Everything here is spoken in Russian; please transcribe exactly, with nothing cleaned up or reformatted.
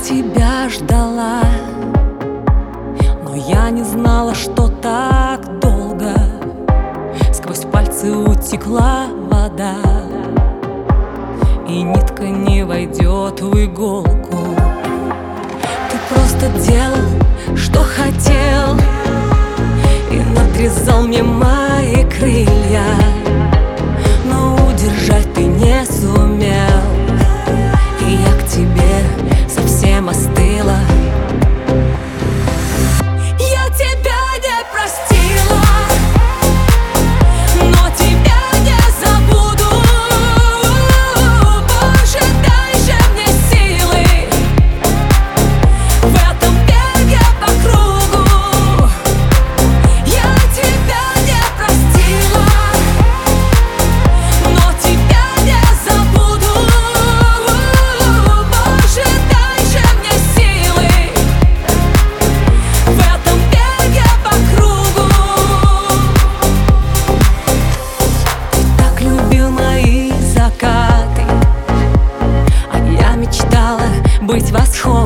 тебя ждала, но я не знала, что так долго сквозь пальцы утекла вода, и нитка не войдет в иголку. Ты просто делал, что хотел, и надрезал мне мои крылья, но удержать ты не сумел, и я к тебе совсем остыла. Я тебя не простила, но тебя не забуду. Боже, дай же мне силы в этом беге по кругу. Я тебя не простила, но тебя не забуду. Боже, дай же мне силы в этом беге по кругу. Ты так любил мои закаты, а я мечтала быть восходом.